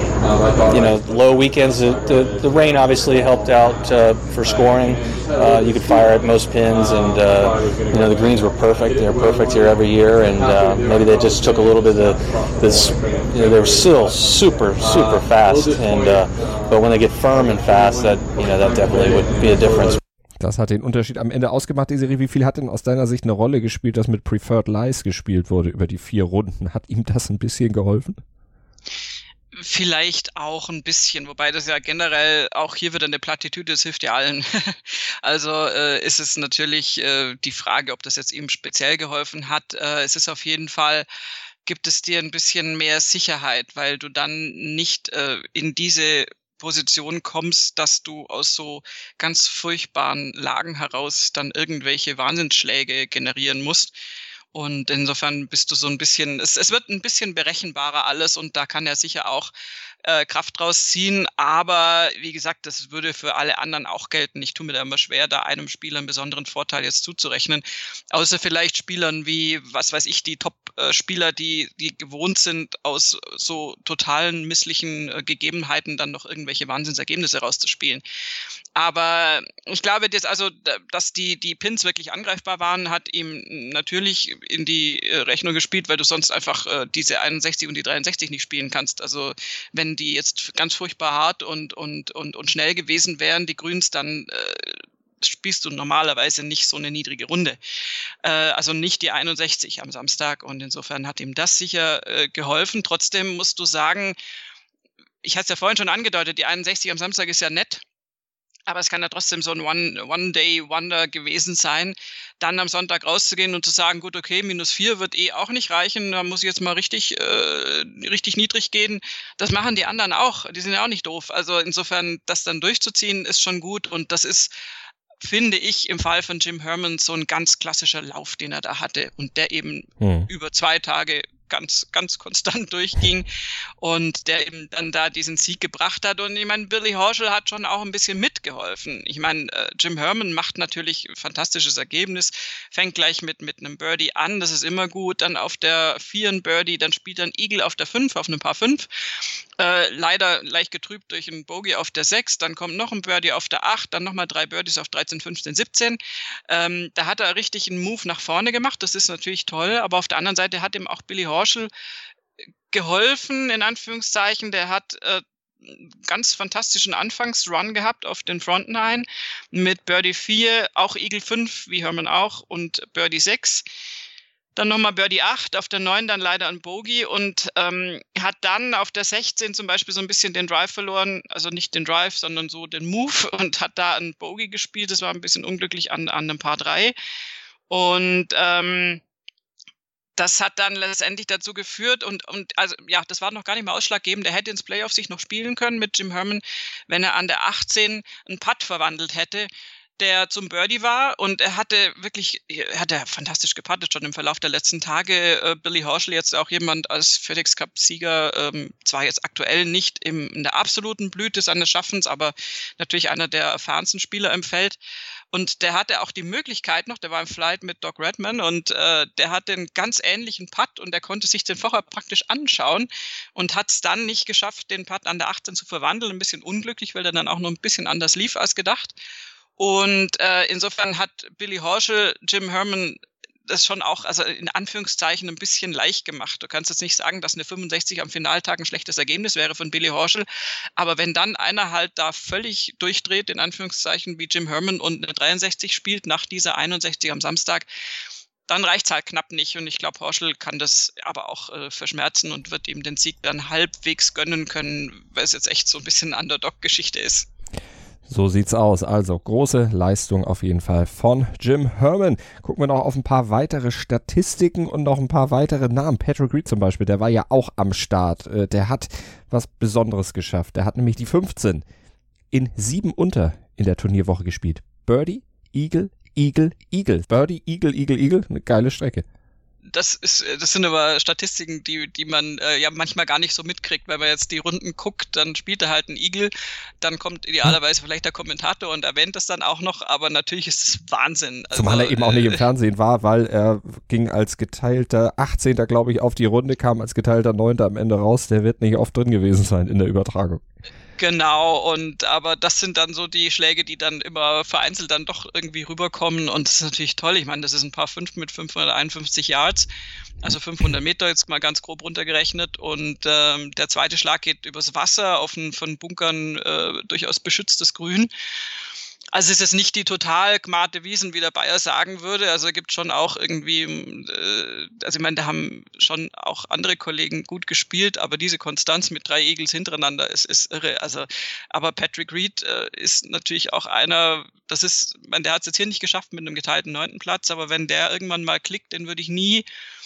you know, low weekends. The, the, the rain obviously helped out uh, for scoring. Uh, you could fire at most pins, and uh, you know the greens were perfect. They're perfect here every year, and uh, maybe they just took a little bit of this. You know, they were still super, super fast, and uh, but when they get firm and fast, that you know that definitely would be a difference. Das hat den Unterschied am Ende ausgemacht, die Serie. Wie viel hat denn aus deiner Sicht eine Rolle gespielt, dass mit Preferred Lies gespielt wurde über die vier Runden? Hat ihm das ein bisschen geholfen? Vielleicht auch ein bisschen, wobei das ja generell auch hier wieder eine Plattitüde, das hilft ja allen. Also äh, ist es natürlich äh, die Frage, ob das jetzt ihm speziell geholfen hat. Äh, es ist auf jeden Fall, gibt es dir ein bisschen mehr Sicherheit, weil du dann nicht äh, in diese Position kommst, dass du aus so ganz furchtbaren Lagen heraus dann irgendwelche Wahnsinnsschläge generieren musst. Und insofern bist du so ein bisschen, es, es wird ein bisschen berechenbarer alles und da kann er sicher auch äh, Kraft draus ziehen. Aber wie gesagt, das würde für alle anderen auch gelten. Ich tue mir da immer schwer, da einem Spieler einen besonderen Vorteil jetzt zuzurechnen. Außer vielleicht Spielern wie, was weiß ich, die Top-Spieler, die, die gewohnt sind, aus so totalen misslichen äh, Gegebenheiten dann noch irgendwelche Wahnsinnsergebnisse rauszuspielen. Aber ich glaube, dass, also, dass die, die Pins wirklich angreifbar waren, hat ihm natürlich in die Rechnung gespielt, weil du sonst einfach äh, diese einundsechzig und die dreiundsechzig nicht spielen kannst. Also wenn die jetzt ganz furchtbar hart und, und, und, und schnell gewesen wären, die Grüns, dann äh, spielst du normalerweise nicht so eine niedrige Runde. Äh, also nicht die einundsechzig am Samstag. Und insofern hat ihm das sicher äh, geholfen. Trotzdem musst du sagen, ich hatte es ja vorhin schon angedeutet, die einundsechzig am Samstag ist ja nett. Aber es kann ja trotzdem so ein One, One-Day-Wonder gewesen sein, dann am Sonntag rauszugehen und zu sagen, gut, okay, minus vier wird eh auch nicht reichen, da muss ich jetzt mal richtig, äh, richtig niedrig gehen. Das machen die anderen auch, die sind ja auch nicht doof. Also insofern, das dann durchzuziehen, ist schon gut und das ist, finde ich, im Fall von Jim Herman so ein ganz klassischer Lauf, den er da hatte und der eben hm. über zwei Tage ganz, ganz konstant durchging und der eben dann da diesen Sieg gebracht hat. Und ich meine, Billy Horschel hat schon auch ein bisschen mitgeholfen. Ich meine, äh, Jim Herman macht natürlich ein fantastisches Ergebnis, fängt gleich mit, mit einem Birdie an, das ist immer gut, dann auf der vier ein Birdie, dann spielt er ein Eagle auf der fünf, auf einem Paar fünf, äh, leider leicht getrübt durch einen Bogey auf der sechs, dann kommt noch ein Birdie auf der acht, dann nochmal drei Birdies auf dreizehn, fünfzehn, siebzehn. Ähm, da hat er richtig einen Move nach vorne gemacht, das ist natürlich toll, aber auf der anderen Seite hat ihm auch Billy Horschel geholfen, in Anführungszeichen. Der hat äh, ganz fantastischen Anfangsrun gehabt auf den Front Nine mit Birdie vier, auch Eagle fünf, wie Herman auch, und Birdie sechs. Dann nochmal Birdie acht, auf der neun dann leider ein Bogey und ähm, hat dann auf der sechzehn zum Beispiel so ein bisschen den Drive verloren, also nicht den Drive, sondern so den Move und hat da ein Bogey gespielt. Das war ein bisschen unglücklich an, an einem Paar drei. Und ähm, das hat dann letztendlich dazu geführt und, und also ja, das war noch gar nicht mal ausschlaggebend. Er hätte ins Playoff sich noch spielen können mit Jim Herman, wenn er an der achtzehn einen Putt verwandelt hätte, der zum Birdie war und er hatte wirklich, er hatte fantastisch geputtet schon im Verlauf der letzten Tage. Äh, Billy Horschel jetzt auch jemand als FedEx Cup Sieger, ähm, zwar jetzt aktuell nicht im, in der absoluten Blüte seines Schaffens, aber natürlich einer der erfahrensten Spieler im Feld. Und der hatte auch die Möglichkeit noch, der war im Flight mit Doc Redman und äh, der hatte einen ganz ähnlichen Putt und der konnte sich den vorher praktisch anschauen und hat es dann nicht geschafft, den Putt an der achtzehn zu verwandeln. Ein bisschen unglücklich, weil der dann auch noch ein bisschen anders lief als gedacht. Und äh, insofern hat Billy Horschel Jim Herman das schon auch, also in Anführungszeichen, ein bisschen leicht gemacht. Du kannst jetzt nicht sagen, dass eine fünfundsechzig am Finaltag ein schlechtes Ergebnis wäre von Billy Horschel, aber wenn dann einer halt da völlig durchdreht, in Anführungszeichen, wie Jim Herman und eine dreiundsechzig spielt nach dieser einundsechzig am Samstag, dann reicht's halt knapp nicht. Und ich glaube, Horschel kann das aber auch äh, verschmerzen und wird ihm den Sieg dann halbwegs gönnen können, weil es jetzt echt so ein bisschen eine Underdog-Geschichte ist. So sieht's aus. Also große Leistung auf jeden Fall von Jim Herman. Gucken wir noch auf ein paar weitere Statistiken und noch ein paar weitere Namen. Patrick Reed zum Beispiel, der war ja auch am Start. Der hat was Besonderes geschafft. Der hat nämlich die fünfzehn in sieben unter in der Turnierwoche gespielt. Birdie, Eagle, Eagle, Eagle. Birdie, Eagle, Eagle, Eagle. Eine geile Strecke. Das ist, das sind aber Statistiken, die, die man äh, ja manchmal gar nicht so mitkriegt. Wenn man jetzt die Runden guckt, dann spielt er halt einen Eagle, dann kommt idealerweise vielleicht der Kommentator und erwähnt das dann auch noch, aber natürlich ist es Wahnsinn. Also, zumal er eben auch nicht im Fernsehen war, weil er ging als geteilter achtzehnter glaube ich, auf die Runde, kam als geteilter neunter am Ende raus. Der wird nicht oft drin gewesen sein in der Übertragung. Genau, und aber das sind dann so die Schläge, die dann immer vereinzelt dann doch irgendwie rüberkommen und das ist natürlich toll. Ich meine, das ist ein Paar fünf mit fünfhunderteinundfünfzig Yards, also fünfhundert Meter jetzt mal ganz grob runtergerechnet und ähm, der zweite Schlag geht übers Wasser auf ein von Bunkern äh, durchaus beschütztes Grün. Also es ist nicht die total gmate Wiesen, wie der Bayer sagen würde. Also es gibt schon auch irgendwie, äh, also ich meine, da haben schon auch andere Kollegen gut gespielt, aber diese Konstanz mit drei Eagles hintereinander ist, ist irre. Also, aber Patrick Reed äh, ist natürlich auch einer, das ist, ich meine, der hat es jetzt hier nicht geschafft mit einem geteilten neunten Platz, aber wenn der irgendwann mal klickt, den würde ich nie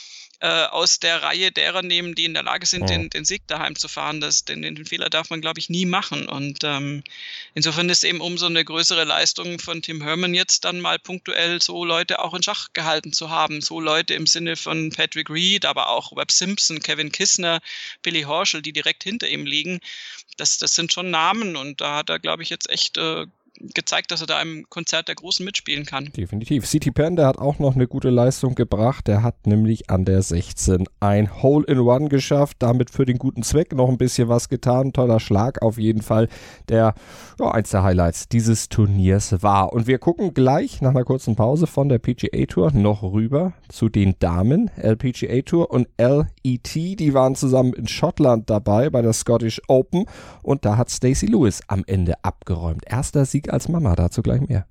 äh, aus der Reihe derer nehmen, die in der Lage sind, Oh. den, den Sieg daheim zu fahren. Das, den, den Fehler darf man, glaube ich, nie machen. Und ähm, insofern ist eben umso eine größere Leistung von Tim Herman jetzt dann mal punktuell so Leute auch in Schach gehalten zu haben. So Leute im Sinne von Patrick Reed, aber auch Webb Simpson, Kevin Kisner, Billy Horschel, die direkt hinter ihm liegen. Das, das sind schon Namen und da hat er, glaube ich, jetzt echt äh, gezeigt, dass er da im Konzert der Großen mitspielen kann. Definitiv. C T Pan, der hat auch noch eine gute Leistung gebracht. Der hat nämlich an der sechzehn ein Hole-in-One geschafft, damit für den guten Zweck noch ein bisschen was getan. Toller Schlag auf jeden Fall, der ja, eins der Highlights dieses Turniers war. Und wir gucken gleich nach einer kurzen Pause von der P G A Tour noch rüber zu den Damen. L P G A Tour und L E T, die waren zusammen in Schottland dabei bei der Scottish Open und da hat Stacey Lewis am Ende abgeräumt. Erster Sieg als Mama, dazu gleich mehr.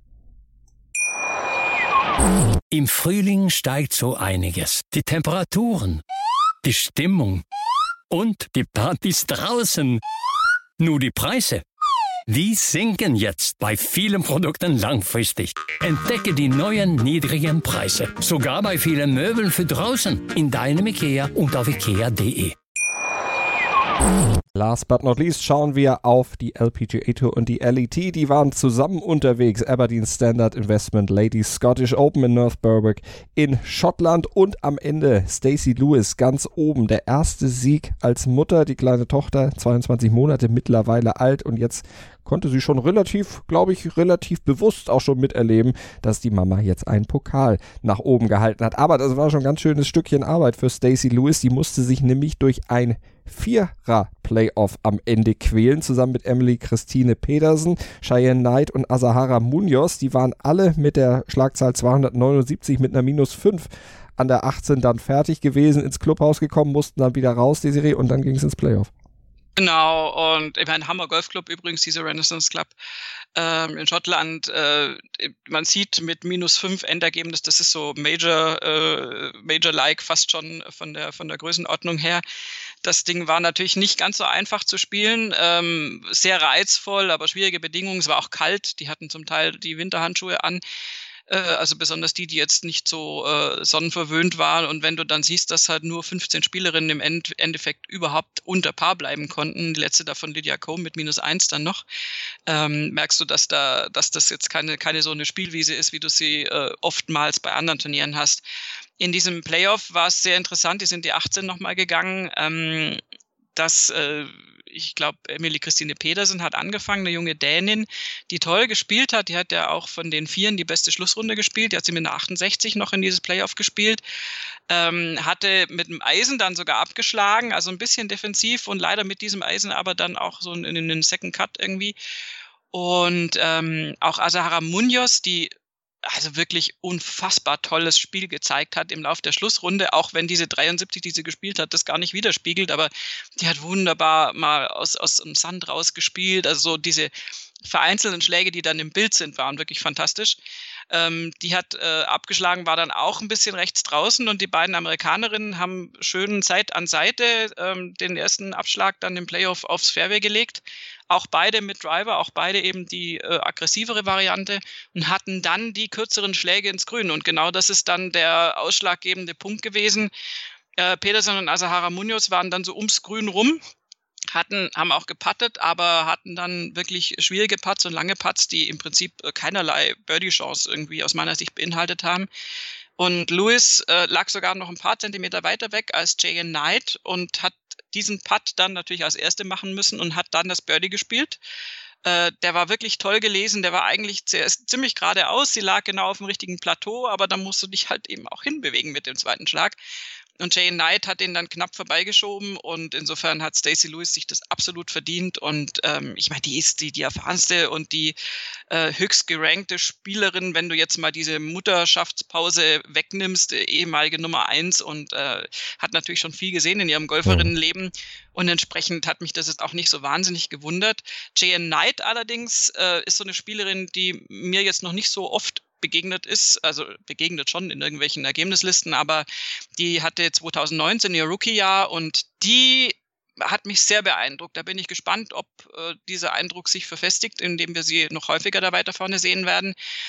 Im Frühling steigt so einiges. Die Temperaturen, die Stimmung und die Partys draußen. Nur die Preise, die sinken jetzt bei vielen Produkten langfristig. Entdecke die neuen niedrigen Preise. Sogar bei vielen Möbeln für draußen. In deinem IKEA und auf ikea punkt de. Last but not least schauen wir auf die L P G A Tour und die L E T. Die waren zusammen unterwegs. Aberdeen Standard Investment Ladies Scottish Open in North Berwick in Schottland und am Ende Stacey Lewis ganz oben. Der erste Sieg als Mutter, die kleine Tochter, zweiundzwanzig Monate mittlerweile alt und jetzt konnte sie schon relativ, glaube ich, relativ bewusst auch schon miterleben, dass die Mama jetzt einen Pokal nach oben gehalten hat. Aber das war schon ein ganz schönes Stückchen Arbeit für Stacey Lewis. Die musste sich nämlich durch ein Vierer-Playoff am Ende quälen, zusammen mit Emily Christine Pedersen, Cheyenne Knight und Azahara Munoz. Die waren alle mit der Schlagzahl zweihundertneunundsiebzig mit einer minus fünf an der achtzehn dann fertig gewesen, ins Clubhaus gekommen, mussten dann wieder raus, Desiree, und dann ging es ins Playoff. Genau, und ich meine, Hammer Golf Club übrigens, dieser Renaissance Club ähm, in Schottland, äh, man sieht mit minus fünf Endergebnis, das ist so Major, äh, Major-like fast schon von der, von der Größenordnung her. Das Ding war natürlich nicht ganz so einfach zu spielen, ähm, sehr reizvoll, aber schwierige Bedingungen, es war auch kalt, die hatten zum Teil die Winterhandschuhe an. Also besonders die, die jetzt nicht so äh, sonnenverwöhnt waren. Und wenn du dann siehst, dass halt nur fünfzehn Spielerinnen im End- Endeffekt überhaupt unter Paar bleiben konnten, die letzte davon Lydia Ko mit minus eins dann noch, ähm, merkst du, dass da, dass das jetzt keine, keine so eine Spielwiese ist, wie du sie äh, oftmals bei anderen Turnieren hast. In diesem Playoff war es sehr interessant, die sind die achtzehn nochmal gegangen, ähm, dass äh, ich glaube, Emily Christine Pedersen hat angefangen, eine junge Dänin, die toll gespielt hat. Die hat ja auch von den Vieren die beste Schlussrunde gespielt. Die hat sie mit einer achtundsechzig noch in dieses Playoff gespielt. Ähm, hatte mit dem Eisen dann sogar abgeschlagen, also ein bisschen defensiv und leider mit diesem Eisen aber dann auch so in, in den Second Cut irgendwie. Und ähm, auch Azahara Munoz, die also wirklich unfassbar tolles Spiel gezeigt hat im Lauf der Schlussrunde, auch wenn diese dreiundsiebzig, die sie gespielt hat, das gar nicht widerspiegelt, aber die hat wunderbar mal aus, aus dem Sand rausgespielt, also so diese vereinzelten Schläge, die dann im Bild sind, waren wirklich fantastisch. Ähm, die hat äh, abgeschlagen, war dann auch ein bisschen rechts draußen und die beiden Amerikanerinnen haben schön Zeit an Seite ähm, den ersten Abschlag dann im Playoff aufs Fairway gelegt. Auch beide mit Driver, auch beide eben die äh, aggressivere Variante und hatten dann die kürzeren Schläge ins Grün. Und genau das ist dann der ausschlaggebende Punkt gewesen. Äh, Pedersen und Azahara Munoz waren dann so ums Grün rum, hatten, haben auch geputtet, aber hatten dann wirklich schwierige Putts und lange Putts, die im Prinzip äh, keinerlei Birdie-Chance irgendwie aus meiner Sicht beinhaltet haben. Und Lewis äh, lag sogar noch ein paar Zentimeter weiter weg als Cheyenne Knight und hat diesen Putt dann natürlich als Erste machen müssen und hat dann das Birdie gespielt. Äh, der war wirklich toll gelesen, der war eigentlich zuerst ziemlich geradeaus, sie lag genau auf dem richtigen Plateau, aber dann musst du dich halt eben auch hinbewegen mit dem zweiten Schlag. Und Cheyenne Knight hat ihn dann knapp vorbeigeschoben und insofern hat Stacey Lewis sich das absolut verdient und ähm, ich meine, die ist die, die erfahrenste und die äh, höchst gerankte Spielerin, wenn du jetzt mal diese Mutterschaftspause wegnimmst, äh, ehemalige Nummer eins und äh, hat natürlich schon viel gesehen in ihrem Golferinnenleben und entsprechend hat mich das jetzt auch nicht so wahnsinnig gewundert. Cheyenne Knight allerdings äh, ist so eine Spielerin, die mir jetzt noch nicht so oft begegnet ist, also begegnet schon in irgendwelchen Ergebnislisten, aber die hatte zwanzig neunzehn ihr Rookie-Jahr und die hat mich sehr beeindruckt. Da bin ich gespannt, ob äh, dieser Eindruck sich verfestigt, indem wir sie noch häufiger da weiter vorne sehen werden.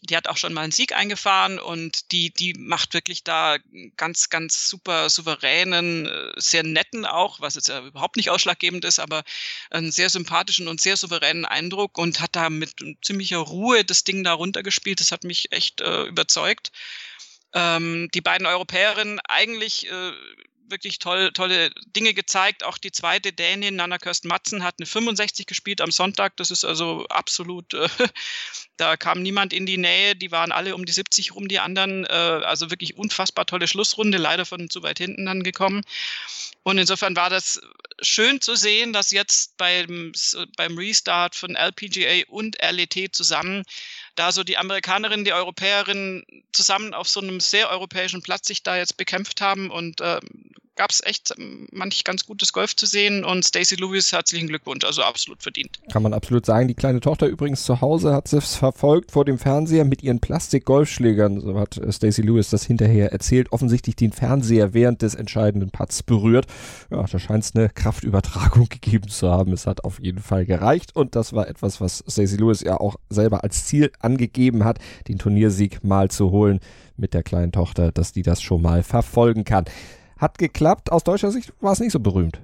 Die hat auch schon mal einen Sieg eingefahren und die, die macht wirklich da ganz, ganz super souveränen, sehr netten auch, was jetzt ja überhaupt nicht ausschlaggebend ist, aber einen sehr sympathischen und sehr souveränen Eindruck und hat da mit ziemlicher Ruhe das Ding da runtergespielt. Das hat mich echt äh, überzeugt. Ähm, die beiden Europäerinnen eigentlich äh, wirklich toll, tolle Dinge gezeigt. Auch die zweite Dänin, Nanna Kirsten-Madsen, hat eine fünfundsechzig gespielt am Sonntag. Das ist also absolut, äh, da kam niemand in die Nähe. Die waren alle um die siebzig rum, die anderen. Äh, also wirklich unfassbar tolle Schlussrunde, leider von zu weit hinten dann gekommen. Und insofern war das schön zu sehen, dass jetzt beim, beim Restart von L P G A und L E T zusammen da so die Amerikanerinnen, die Europäerinnen zusammen auf so einem sehr europäischen Platz sich da jetzt bekämpft haben und äh, gab es echt manch ganz gutes Golf zu sehen und Stacey Lewis, herzlichen Glückwunsch, also absolut verdient. Kann man absolut sagen. Die kleine Tochter übrigens zu Hause hat es verfolgt vor dem Fernseher mit ihren Plastik-Golfschlägern, so hat Stacey Lewis das hinterher erzählt, offensichtlich den Fernseher während des entscheidenden Putts berührt. Ja, da scheint es eine Kraftübertragung gegeben zu haben. Es hat auf jeden Fall gereicht und das war etwas, was Stacey Lewis ja auch selber als Ziel angegeben hat, den Turniersieg mal zu holen mit der kleinen Tochter, dass die das schon mal verfolgen kann. Hat geklappt. Aus deutscher Sicht war es nicht so berühmt.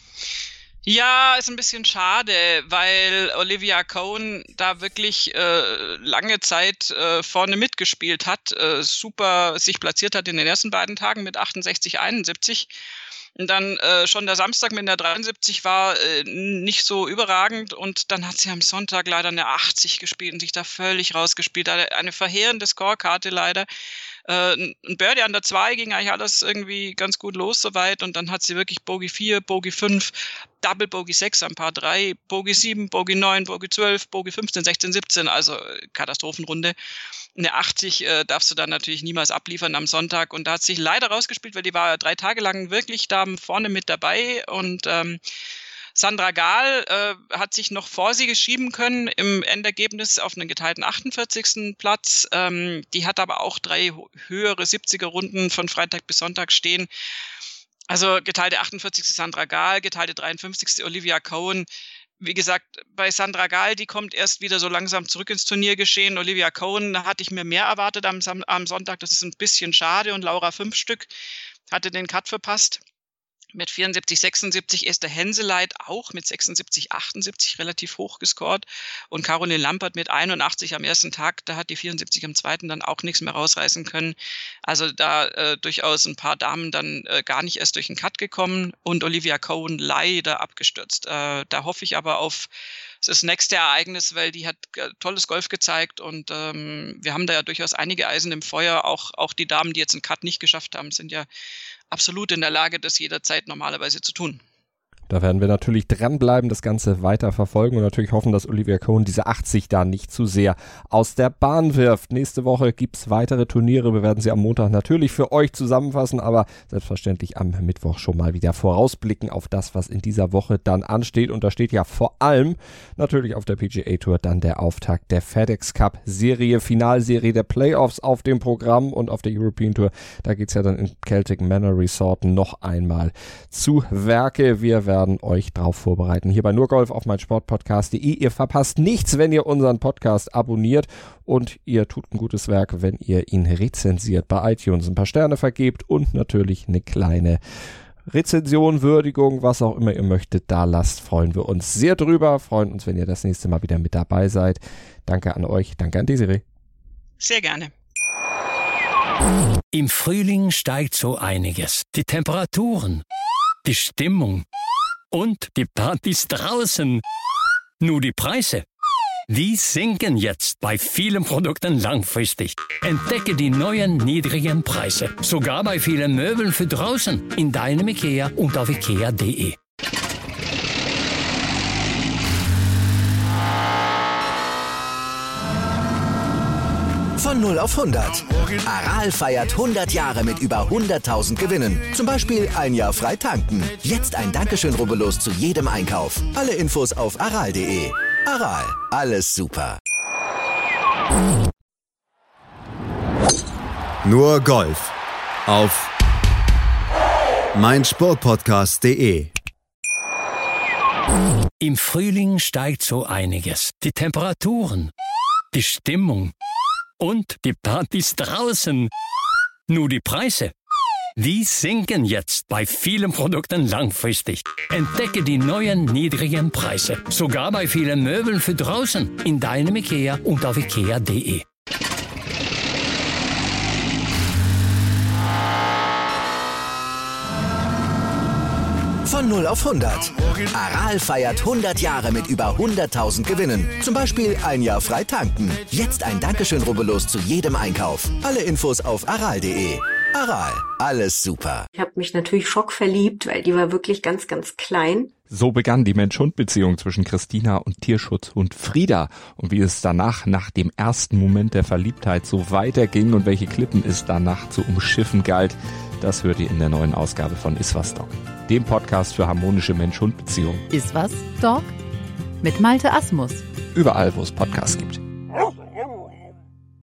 Ja, ist ein bisschen schade, weil Olivia Cohn da wirklich äh, lange Zeit äh, vorne mitgespielt hat, äh, super sich platziert hat in den ersten beiden Tagen mit achtundsechzig, einundsiebzig. Und dann äh, schon der Samstag mit der dreiundsiebzig war äh, nicht so überragend und dann hat sie am Sonntag leider eine achtzig gespielt und sich da völlig rausgespielt. Eine, eine verheerende Scorekarte leider. Äh, ein Birdie an der zwei ging eigentlich alles irgendwie ganz gut los soweit und dann hat sie wirklich Bogey vier, Bogey fünf, Double Bogey sechs am Par drei, Bogey sieben, Bogey neun, Bogey zwölf, Bogey fünfzehn, sechzehn, siebzehn, also Katastrophenrunde. Eine achtzig äh, darfst du dann natürlich niemals abliefern am Sonntag und da hat sich leider rausgespielt, weil die war drei Tage lang wirklich da vorne mit dabei und ähm, Sandra Gahl äh, hat sich noch vor sie geschieben können im Endergebnis auf einen geteilten achtundvierzigsten Platz. Ähm, die hat aber auch drei höhere siebziger Runden von Freitag bis Sonntag stehen. Also geteilte achtundvierzigste Sandra Gahl, geteilte dreiundfünfzigste Olivia Cohn. Wie gesagt, bei Sandra Gahl, die kommt erst wieder so langsam zurück ins Turniergeschehen. Olivia Cohn, da hatte ich mir mehr erwartet am, am Sonntag. Das ist ein bisschen schade. Und Laura fünf Stück hatte den Cut verpasst. Mit vierundsiebzig, sechsundsiebzig, Esther Henseleit auch mit sechsundsiebzig, achtundsiebzig relativ hoch gescored und Caroline Lampert mit einundachtzig am ersten Tag, da hat die vierundsiebzig am zweiten dann auch nichts mehr rausreißen können. Also da äh, durchaus ein paar Damen dann äh, gar nicht erst durch den Cut gekommen und Olivia Cohn leider abgestürzt. Äh, da hoffe ich aber auf das nächste Ereignis, weil die hat äh, tolles Golf gezeigt und ähm, wir haben da ja durchaus einige Eisen im Feuer, auch, auch die Damen, die jetzt einen Cut nicht geschafft haben, sind ja absolut in der Lage, das jederzeit normalerweise zu tun. Da werden wir natürlich dranbleiben, das Ganze weiter verfolgen und natürlich hoffen, dass Olivia Cohn diese achtzig da nicht zu sehr aus der Bahn wirft. Nächste Woche gibt es weitere Turniere. Wir werden sie am Montag natürlich für euch zusammenfassen, aber selbstverständlich am Mittwoch schon mal wieder vorausblicken auf das, was in dieser Woche dann ansteht. Und da steht ja vor allem natürlich auf der P G A Tour dann der Auftakt der FedEx Cup Serie, Finalserie der Playoffs auf dem Programm und auf der European Tour. Da geht es ja dann in Celtic Manor Resort noch einmal zu Werke. Wir werden euch drauf vorbereiten. Hier bei Nurgolf auf meinsportpodcast punkt de. Ihr verpasst nichts, wenn ihr unseren Podcast abonniert und ihr tut ein gutes Werk, wenn ihr ihn rezensiert bei iTunes, ein paar Sterne vergebt und natürlich eine kleine Rezension, Würdigung, was auch immer ihr möchtet, da lasst, freuen wir uns sehr drüber, freuen uns, wenn ihr das nächste Mal wieder mit dabei seid. Danke an euch, danke an Desiree. Sehr gerne. Im Frühling steigt so einiges. Die Temperaturen, die Stimmung und die Partys draußen. Nur die Preise, die sinken jetzt bei vielen Produkten langfristig. Entdecke die neuen niedrigen Preise. Sogar bei vielen Möbeln für draußen. In deinem IKEA und auf ikea punkt de. Von null auf hundert. Aral feiert hundert Jahre mit über hunderttausend Gewinnen. Zum Beispiel ein Jahr frei tanken. Jetzt ein Dankeschön, rubbellos zu jedem Einkauf. Alle Infos auf aral punkt de. Aral, alles super. Nur Golf auf meinsportpodcast punkt de. Im Frühling steigt so einiges. Die Temperaturen, die Stimmung und die Partys draußen. Nur die Preise, die sinken jetzt bei vielen Produkten langfristig. Entdecke die neuen niedrigen Preise, sogar bei vielen Möbeln für draußen, in deinem IKEA und auf ikea punkt de. Von null auf hundert. Aral feiert hundert Jahre mit über hunderttausend Gewinnen. Zum Beispiel ein Jahr frei tanken. Jetzt ein Dankeschön, rubbellos zu jedem Einkauf. Alle Infos auf aral punkt de. Aral, alles super. Ich habe mich natürlich schockverliebt, weil die war wirklich ganz, ganz klein. So begann die Mensch-Hund-Beziehung zwischen Christina und Tierschutzhund Frieda. Und wie es danach, nach dem ersten Moment der Verliebtheit, so weiterging und welche Klippen es danach zu umschiffen galt, das hört ihr in der neuen Ausgabe von Iswas Dog, dem Podcast für harmonische Mensch-Hund-Beziehungen. Iswas Dog? Mit Malte Asmus. Überall, wo es Podcasts gibt.